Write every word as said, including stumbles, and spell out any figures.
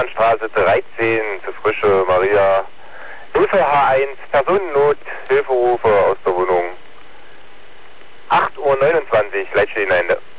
Hermannstraße dreizehn, zu Frische, Maria. Hilfe H eins, Personennot, Hilferufe aus der Wohnung. acht Uhr neunundzwanzig, Leitstelle Ende.